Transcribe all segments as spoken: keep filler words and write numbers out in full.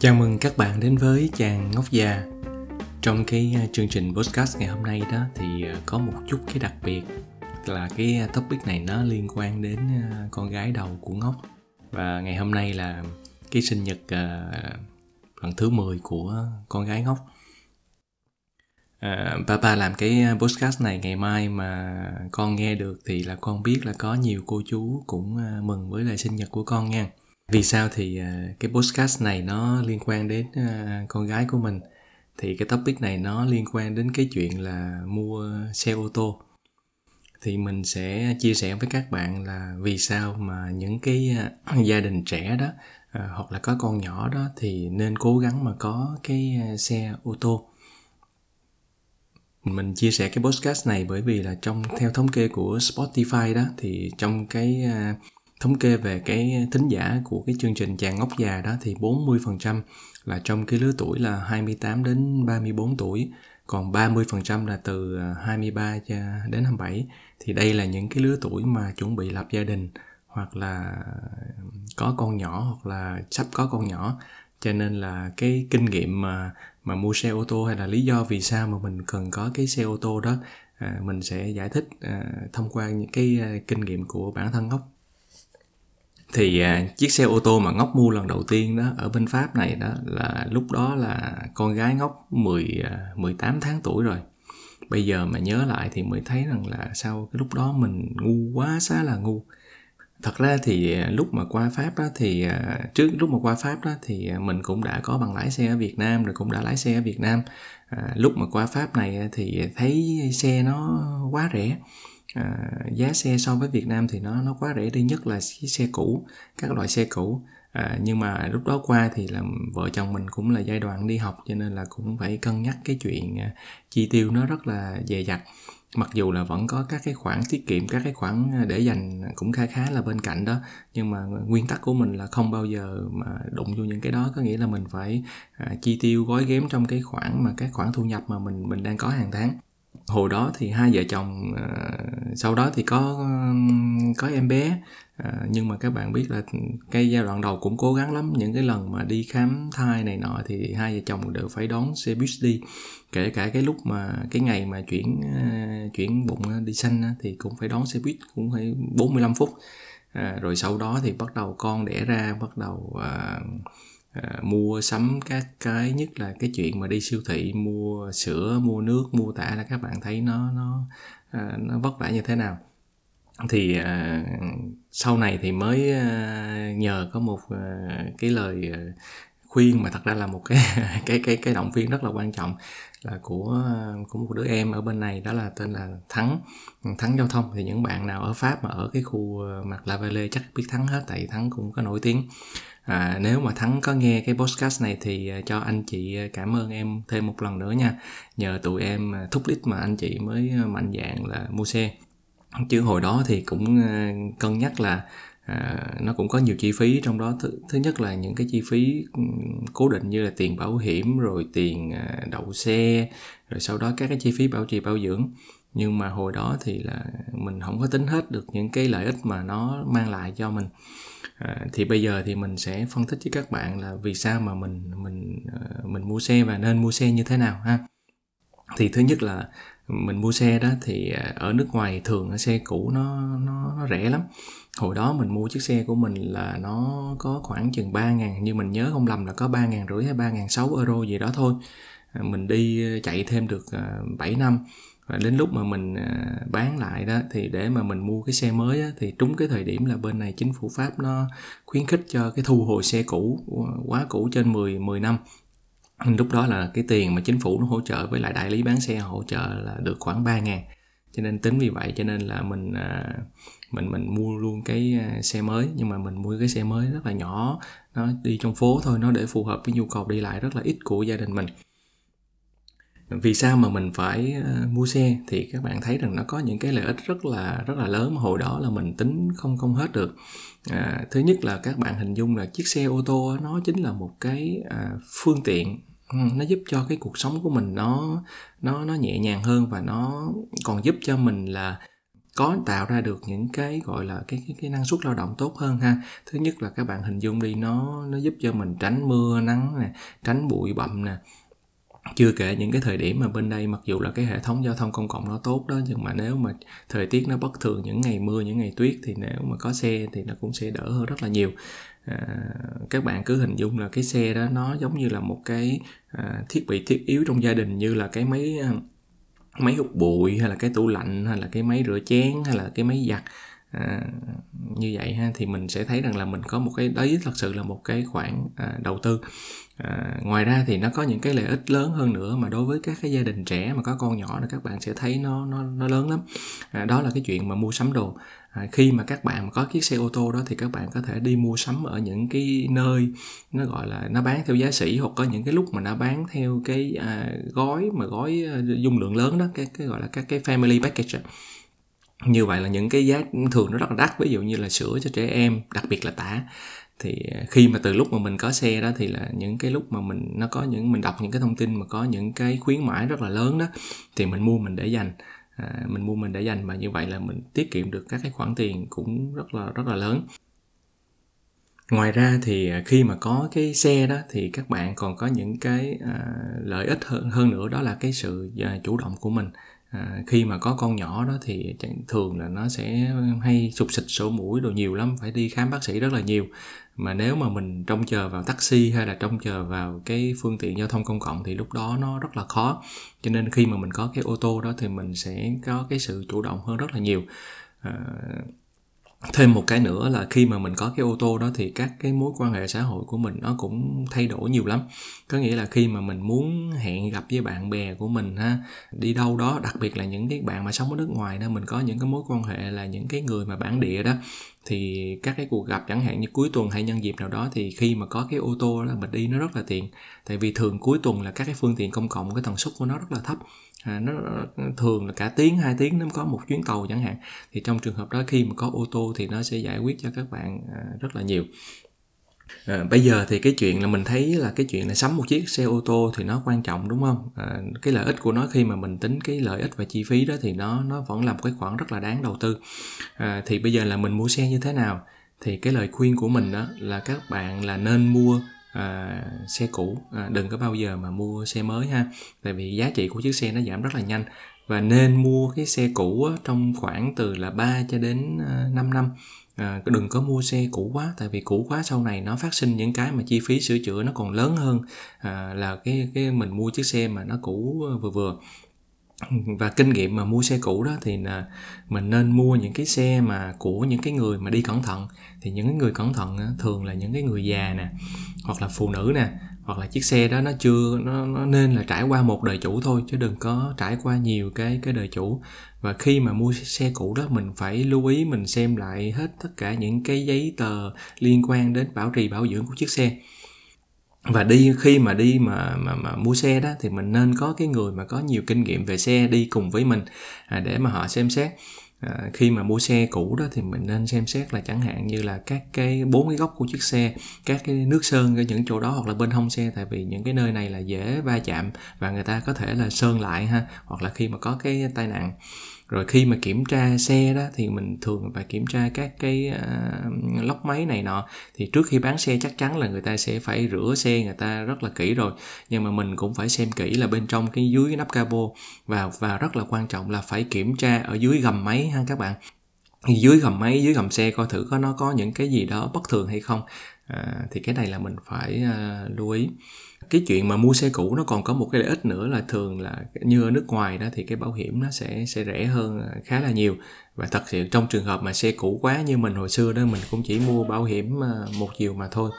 Chào mừng các bạn đến với Chàng Ngốc Già. Trong cái chương trình podcast ngày hôm nay đó thì có một chút cái đặc biệt là cái topic này nó liên quan đến con gái đầu của Ngốc. Và ngày hôm nay là cái sinh nhật uh, lần thứ mười của con gái Ngốc. Uh, Papa làm cái podcast này ngày mai mà con nghe được thì là con biết là có nhiều cô chú cũng uh, mừng với lại sinh nhật của con nha. Vì sao thì uh, cái podcast này nó liên quan đến uh, con gái của mình. Thì cái topic này nó liên quan đến cái chuyện là mua xe ô tô. Thì mình sẽ chia sẻ với các bạn là vì sao mà những cái uh, gia đình trẻ đó uh, hoặc là có con nhỏ đó thì nên cố gắng mà có cái uh, xe ô tô. Mình chia sẻ cái podcast này bởi vì là trong theo thống kê của Spotify đó thì trong cái uh, thống kê về cái thính giả của cái chương trình Chàng Ngốc Già đó thì bốn mươi phần trăm là trong cái lứa tuổi là hai mươi tám đến ba mươi bốn tuổi, còn ba mươi phần trăm là từ hai mươi ba đến hai mươi bảy. Thì đây là những cái lứa tuổi mà chuẩn bị lập gia đình hoặc là có con nhỏ hoặc là sắp có con nhỏ. Cho nên là cái kinh nghiệm mà, mà mua xe ô tô hay là lý do vì sao mà mình cần có cái xe ô tô đó à, mình sẽ giải thích à, thông qua những cái à, kinh nghiệm của bản thân Ngốc. Thì à, chiếc xe ô tô mà Ngốc mua lần đầu tiên đó ở bên Pháp này đó là lúc đó là con gái Ngốc mười, mười tám tháng tuổi rồi. Bây giờ mà nhớ lại thì mới thấy rằng là sao cái lúc đó mình ngu quá, xá là ngu. Thật ra thì lúc mà qua Pháp đó thì trước lúc mà qua Pháp đó thì mình cũng đã có bằng lái xe ở Việt Nam rồi, cũng đã lái xe ở Việt Nam. À, lúc mà qua Pháp này thì thấy xe nó quá rẻ. À, giá xe so với Việt Nam thì nó nó quá rẻ đi, nhất là xe cũ, các loại xe cũ. À, nhưng mà lúc đó qua thì là vợ chồng mình cũng là giai đoạn đi học, cho nên là cũng phải cân nhắc cái chuyện uh, chi tiêu nó rất là dè dặt. Mặc dù là vẫn có các cái khoản tiết kiệm, các cái khoản để dành cũng khá khá là bên cạnh đó, nhưng mà nguyên tắc của mình là không bao giờ mà đụng vô những cái đó. Có nghĩa là mình phải uh, chi tiêu gói ghém trong cái khoản mà các khoản thu nhập mà mình mình đang có hàng tháng. Hồi đó thì hai vợ chồng uh, sau đó thì có uh, có em bé, uh, nhưng mà các bạn biết là cái giai đoạn đầu cũng cố gắng lắm. Những cái lần mà đi khám thai này nọ thì hai vợ chồng đều phải đón xe bus đi, kể cả cái lúc mà cái ngày mà chuyển uh, chuyển bụng đi sanh thì cũng phải đón xe buýt, cũng phải bốn mươi lăm phút. Uh, rồi sau đó thì bắt đầu con đẻ ra, bắt đầu uh, À, mua sắm các cái, nhất là cái chuyện mà đi siêu thị mua sữa, mua nước, mua tả là các bạn thấy nó nó à, nó vất vả như thế nào. Thì à, sau này thì mới à, nhờ có một à, cái lời à, khuyên mà thật ra là một cái cái cái cái động viên rất là quan trọng là của của một đứa em ở bên này, đó là tên là Thắng Thắng Giao thông. Thì những bạn nào ở Pháp mà ở cái khu Mặt La Vallée chắc biết Thắng hết, tại Thắng cũng có nổi tiếng. À, nếu mà Thắng có nghe cái podcast này thì cho anh chị cảm ơn em thêm một lần nữa nha. Nhờ tụi em thúc đích mà anh chị mới mạnh dạn là mua xe. Chứ hồi đó thì cũng cân nhắc là à, nó cũng có nhiều chi phí trong đó. Thứ, thứ nhất là những cái chi phí cố định như là tiền bảo hiểm, rồi tiền đậu xe, rồi sau đó các cái chi phí bảo trì bảo dưỡng. Nhưng mà hồi đó thì là mình không có tính hết được những cái lợi ích mà nó mang lại cho mình. À, thì bây giờ thì mình sẽ phân tích với các bạn là vì sao mà mình mình mình mua xe và nên mua xe như thế nào ha. Thì thứ nhất là mình mua xe đó thì ở nước ngoài thường xe cũ nó nó nó rẻ lắm. Hồi đó mình mua chiếc xe của mình là nó có khoảng chừng ba ngàn, như mình nhớ không lầm là có ba ngàn rưỡi hay ba ngàn sáu euro gì đó thôi. À, mình đi chạy thêm được bảy năm. Và đến lúc mà mình bán lại đó thì để mà mình mua cái xe mới á, thì trúng cái thời điểm là bên này chính phủ Pháp nó khuyến khích cho cái thu hồi xe cũ quá cũ trên mười, mười năm. Lúc đó là cái tiền mà chính phủ nó hỗ trợ với lại đại lý bán xe hỗ trợ là được khoảng ba ngàn. Cho nên tính vì vậy cho nên là mình mình mình mua luôn cái xe mới. Nhưng mà mình mua cái xe mới rất là nhỏ, nó đi trong phố thôi, nó để phù hợp với nhu cầu đi lại rất là ít của gia đình mình. Vì sao mà mình phải uh, mua xe thì các bạn thấy rằng nó có những cái lợi ích rất là rất là lớn mà hồi đó là mình tính không không hết được. À, thứ nhất là các bạn hình dung là chiếc xe ô tô nó chính là một cái uh, phương tiện, nó giúp cho cái cuộc sống của mình nó nó nó nhẹ nhàng hơn, và nó còn giúp cho mình là có tạo ra được những cái gọi là cái cái, cái năng suất lao động tốt hơn ha. Thứ nhất là các bạn hình dung đi, nó nó giúp cho mình tránh mưa nắng nè, tránh bụi bặm nè. Chưa kể những cái thời điểm mà bên đây mặc dù là cái hệ thống giao thông công cộng nó tốt đó, nhưng mà nếu mà thời tiết nó bất thường, những ngày mưa, những ngày tuyết, thì nếu mà có xe thì nó cũng sẽ đỡ hơn rất là nhiều. À, các bạn cứ hình dung là cái xe đó nó giống như là một cái à, thiết bị thiết yếu trong gia đình, như là cái máy máy hút bụi, hay là cái tủ lạnh, hay là cái máy rửa chén, hay là cái máy giặt. À, như vậy ha, thì mình sẽ thấy rằng là mình có một cái đấy thật sự là một cái khoản à, đầu tư. À, ngoài ra thì nó có những cái lợi ích lớn hơn nữa mà đối với các cái gia đình trẻ mà có con nhỏ là các bạn sẽ thấy nó nó nó lớn lắm. À, đó là cái chuyện mà mua sắm đồ. À, khi mà các bạn có chiếc xe ô tô đó thì các bạn có thể đi mua sắm ở những cái nơi nó gọi là nó bán theo giá sỉ, hoặc có những cái lúc mà nó bán theo cái à, gói mà gói à, dung lượng lớn đó, cái cái gọi là các cái family package. Như vậy là những cái giá thường nó rất là đắt, ví dụ như là sữa cho trẻ em, đặc biệt là tã. Thì khi mà từ lúc mà mình có xe đó thì là những cái lúc mà mình nó có những mình đọc những cái thông tin mà có những cái khuyến mãi rất là lớn đó, thì mình mua mình để dành. À, mình mua mình để dành mà như vậy là mình tiết kiệm được các cái khoản tiền cũng rất là rất là lớn. Ngoài ra thì khi mà có cái xe đó thì các bạn còn có những cái à, lợi ích hơn hơn nữa, đó là cái sự à, chủ động của mình. À, khi mà có con nhỏ đó thì thường là nó sẽ hay sụt sịt sổ mũi đồ nhiều lắm, phải đi khám bác sĩ rất là nhiều. Mà nếu mà mình trông chờ vào taxi hay là trông chờ vào cái phương tiện giao thông công cộng thì lúc đó nó rất là khó. Cho nên khi mà mình có cái ô tô đó thì mình sẽ có cái sự chủ động hơn rất là nhiều. À, thêm một cái nữa là khi mà mình có cái ô tô đó thì các cái mối quan hệ xã hội của mình nó cũng thay đổi nhiều lắm. Có nghĩa là khi mà mình muốn hẹn gặp với bạn bè của mình ha, đi đâu đó, đặc biệt là những cái bạn mà sống ở nước ngoài đó, mình có những cái mối quan hệ là những cái người mà bản địa đó, thì các cái cuộc gặp chẳng hạn như cuối tuần hay nhân dịp nào đó, thì khi mà có cái ô tô đó mình đi nó rất là tiện. Tại vì thường cuối tuần là các cái phương tiện công cộng cái tần suất của nó rất là thấp. À, nó thường là cả tiếng hai tiếng nó có một chuyến tàu chẳng hạn, thì trong trường hợp đó khi mà có ô tô thì nó sẽ giải quyết cho các bạn à, rất là nhiều. À, bây giờ thì cái chuyện là mình thấy là cái chuyện là sắm một chiếc xe ô tô thì nó quan trọng, đúng không? À, cái lợi ích của nó khi mà mình tính cái lợi ích và chi phí đó thì nó nó vẫn là một cái khoản rất là đáng đầu tư. À, thì bây giờ là mình mua xe như thế nào? Thì cái lời khuyên của mình đó là các bạn là nên mua à, xe cũ, à, đừng có bao giờ mà mua xe mới ha. Tại vì giá trị của chiếc xe nó giảm rất là nhanh. Và nên mua cái xe cũ á, trong khoảng từ là ba cho đến năm năm. À, đừng có mua xe cũ quá, tại vì cũ quá sau này nó phát sinh những cái mà chi phí sửa chữa nó còn lớn hơn à, là cái cái mình mua chiếc xe mà nó cũ vừa vừa. Và kinh nghiệm mà mua xe cũ đó thì là mình nên mua những cái xe mà của những cái người mà đi cẩn thận. Thì những cái người cẩn thận á, thường là những cái người già nè, hoặc là phụ nữ nè, hoặc là chiếc xe đó nó chưa nó, nó nên là trải qua một đời chủ thôi, chứ đừng có trải qua nhiều cái cái đời chủ. Và khi mà mua xe cũ đó mình phải lưu ý, mình xem lại hết tất cả những cái giấy tờ liên quan đến bảo trì bảo dưỡng của chiếc xe. Và đi khi mà đi mà, mà mà mua xe đó thì mình nên có cái người mà có nhiều kinh nghiệm về xe đi cùng với mình à, để mà họ xem xét. À, khi mà mua xe cũ đó thì mình nên xem xét là chẳng hạn như là các cái bốn cái góc của chiếc xe, các cái nước sơn ở những chỗ đó, hoặc là bên hông xe, tại vì những cái nơi này là dễ va chạm và người ta có thể là sơn lại ha, hoặc là khi mà có cái tai nạn. Rồi khi mà kiểm tra xe đó thì mình thường phải kiểm tra các cái uh, lốc máy này nọ. Thì trước khi bán xe chắc chắn là người ta sẽ phải rửa xe người ta rất là kỹ rồi, nhưng mà mình cũng phải xem kỹ là bên trong cái dưới cái nắp capo, và và rất là quan trọng là phải kiểm tra ở dưới gầm máy ha các bạn. Dưới gầm máy, dưới gầm xe coi thử có nó có những cái gì đó bất thường hay không. À, thì cái này là mình phải uh, lưu ý. Cái chuyện mà mua xe cũ nó còn có một cái lợi ích nữa là thường là như ở nước ngoài đó thì cái bảo hiểm nó sẽ sẽ rẻ hơn khá là nhiều. Và thật sự trong trường hợp mà xe cũ quá như mình hồi xưa đó, mình cũng chỉ mua bảo hiểm một chiều mà thôi.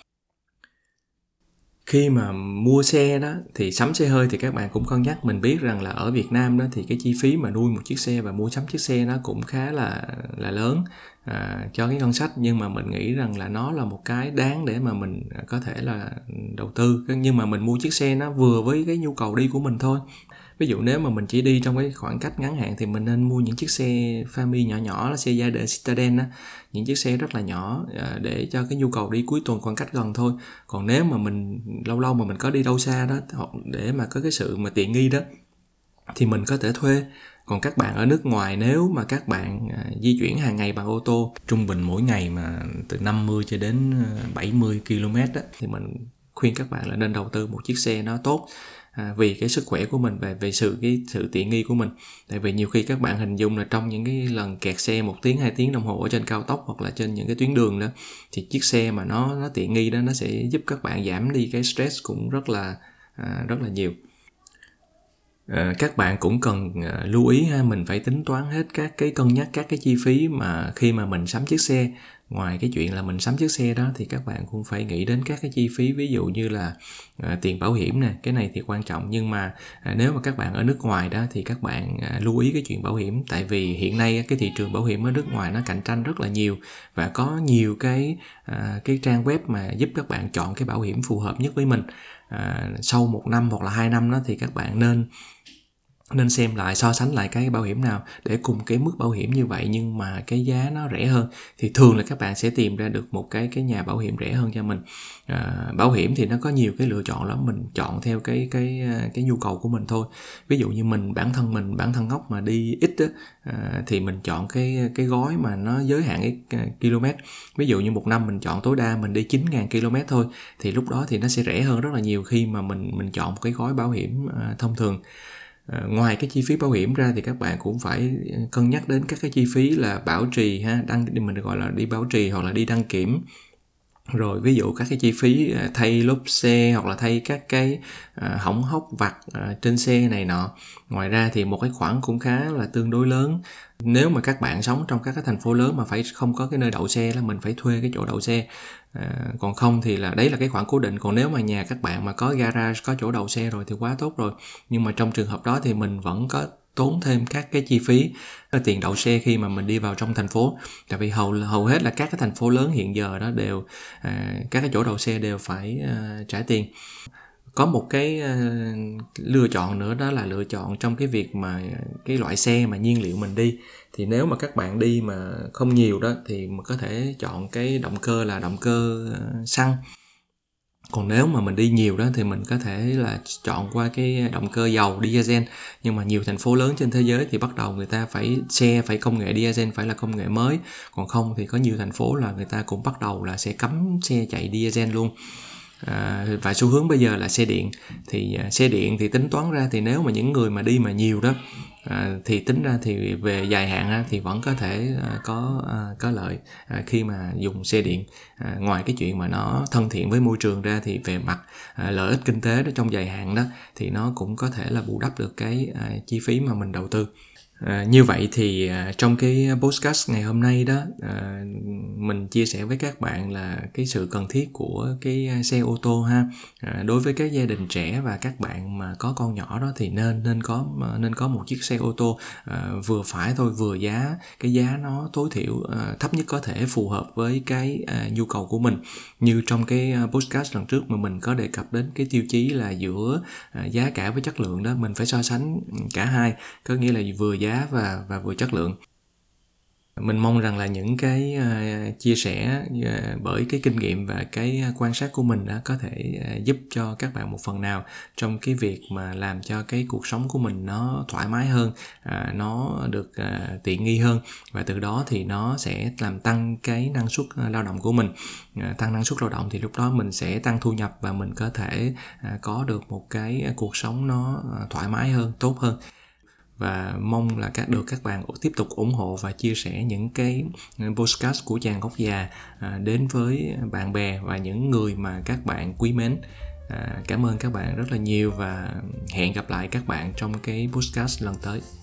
Khi mà mua xe đó thì sắm xe hơi thì các bạn cũng cân nhắc. Mình biết rằng là ở Việt Nam đó thì cái chi phí mà nuôi một chiếc xe và mua sắm chiếc xe nó cũng khá là là lớn à, cho cái ngân sách, nhưng mà mình nghĩ rằng là nó là một cái đáng để mà mình có thể là đầu tư. Nhưng mà mình mua chiếc xe nó vừa với cái nhu cầu đi của mình thôi. Ví dụ nếu mà mình chỉ đi trong cái khoảng cách ngắn hạn thì mình nên mua những chiếc xe family nhỏ nhỏ, xe gia đình Citadel á, những chiếc xe rất là nhỏ để cho cái nhu cầu đi cuối tuần khoảng cách gần thôi. Còn nếu mà mình lâu lâu mà mình có đi đâu xa đó, hoặc để mà có cái sự mà tiện nghi đó, thì mình có thể thuê. Còn các bạn ở nước ngoài, nếu mà các bạn à, di chuyển hàng ngày bằng ô tô, trung bình mỗi ngày mà từ năm mươi cho đến bảy mươi ki lô mét đó, thì mình khuyên các bạn là nên đầu tư một chiếc xe nó tốt, à, vì cái sức khỏe của mình và về sự cái sự tiện nghi của mình. Tại vì nhiều khi các bạn hình dung là trong những cái lần kẹt xe một tiếng hai tiếng đồng hồ ở trên cao tốc hoặc là trên những cái tuyến đường đó, thì chiếc xe mà nó nó tiện nghi đó, nó sẽ giúp các bạn giảm đi cái stress cũng rất là à, rất là nhiều. À, các bạn cũng cần à, lưu ý ha, mình phải tính toán hết các cái cân nhắc các cái chi phí mà khi mà mình sắm chiếc xe. Ngoài cái chuyện là mình sắm chiếc xe đó thì các bạn cũng phải nghĩ đến các cái chi phí, ví dụ như là à, tiền bảo hiểm nè, cái này thì quan trọng. Nhưng mà à, nếu mà các bạn ở nước ngoài đó thì các bạn à, lưu ý cái chuyện bảo hiểm. Tại vì hiện nay cái thị trường bảo hiểm ở nước ngoài nó cạnh tranh rất là nhiều, và có nhiều cái à, cái trang web mà giúp các bạn chọn cái bảo hiểm phù hợp nhất với mình. À, sau một năm hoặc là hai năm đó thì các bạn nên nên xem lại, so sánh lại cái bảo hiểm nào để cùng cái mức bảo hiểm như vậy nhưng mà cái giá nó rẻ hơn, thì thường là các bạn sẽ tìm ra được một cái cái nhà bảo hiểm rẻ hơn cho mình. À, bảo hiểm thì nó có nhiều cái lựa chọn lắm, mình chọn theo cái cái cái nhu cầu của mình thôi. Ví dụ như mình bản thân mình bản thân ngốc mà đi ít á, à, thì mình chọn cái cái gói mà nó giới hạn cái km. Ví dụ như một năm mình chọn tối đa mình đi chín nghìn ki lô mét thôi, thì lúc đó thì nó sẽ rẻ hơn rất là nhiều khi mà mình mình chọn một cái gói bảo hiểm à, thông thường. À, ngoài cái chi phí bảo hiểm ra thì các bạn cũng phải cân nhắc đến các cái chi phí là bảo trì ha, đăng mình gọi là đi bảo trì hoặc là đi đăng kiểm. Rồi ví dụ các cái chi phí thay lốp xe hoặc là thay các cái à, hỏng hóc vặt à, trên xe này nọ. Ngoài ra thì một cái khoản cũng khá là tương đối lớn. Nếu mà các bạn sống trong các cái thành phố lớn mà phải không có cái nơi đậu xe là mình phải thuê cái chỗ đậu xe. À, còn không thì là đấy là cái khoản cố định. Còn nếu mà nhà các bạn mà có garage, có chỗ đậu xe rồi thì quá tốt rồi. Nhưng mà trong trường hợp đó thì mình vẫn có tốn thêm các cái chi phí tiền đậu xe khi mà mình đi vào trong thành phố. Tại vì hầu hầu hết là các cái thành phố lớn hiện giờ đó đều à, các cái chỗ đậu xe đều phải à, trả tiền. Có một cái uh, lựa chọn nữa, đó là lựa chọn trong cái việc mà cái loại xe mà nhiên liệu mình đi. Thì nếu mà các bạn đi mà không nhiều đó thì mình có thể chọn cái động cơ là động cơ uh, xăng. Còn nếu mà mình đi nhiều đó thì mình có thể là chọn qua cái động cơ dầu diesel. Nhưng mà nhiều thành phố lớn trên thế giới thì bắt đầu người ta phải xe phải công nghệ diesel, phải là công nghệ mới. Còn không thì có nhiều thành phố là người ta cũng bắt đầu là sẽ cấm xe chạy diesel luôn. À, và xu hướng bây giờ là xe điện. Thì à, xe điện thì tính toán ra thì nếu mà những người mà đi mà nhiều đó à, thì tính ra thì về dài hạn á, thì vẫn có thể à, có à, có lợi à, khi mà dùng xe điện. À, ngoài cái chuyện mà nó thân thiện với môi trường ra thì về mặt à, lợi ích kinh tế đó trong dài hạn đó thì nó cũng có thể là bù đắp được cái à, chi phí mà mình đầu tư. À, như vậy thì à, trong cái podcast ngày hôm nay đó à, mình chia sẻ với các bạn là cái sự cần thiết của cái xe ô tô ha. À, đối với các gia đình trẻ và các bạn mà có con nhỏ đó thì nên nên có nên có một chiếc xe ô tô à, vừa phải thôi, vừa giá, cái giá nó tối thiểu à, thấp nhất có thể, phù hợp với cái à, nhu cầu của mình. Như trong cái podcast lần trước mà mình có đề cập đến cái tiêu chí là giữa à, giá cả với chất lượng đó, mình phải so sánh cả hai, có nghĩa là vừa giá và và vừa chất lượng. Mình mong rằng là những cái uh, chia sẻ uh, bởi cái kinh nghiệm và cái quan sát của mình đã có thể uh, giúp cho các bạn một phần nào trong cái việc mà làm cho cái cuộc sống của mình nó thoải mái hơn, uh, nó được uh, tiện nghi hơn, và từ đó thì nó sẽ làm tăng cái năng suất uh, lao động của mình. Uh, tăng năng suất lao động thì lúc đó mình sẽ tăng thu nhập và mình có thể uh, có được một cái cuộc sống nó uh, thoải mái hơn, tốt hơn. Và mong là các được các bạn tiếp tục ủng hộ và chia sẻ những cái podcast của Chàng Gốc Già đến với bạn bè và những người mà các bạn quý mến. Cảm ơn các bạn rất là nhiều và hẹn gặp lại các bạn trong cái podcast lần tới.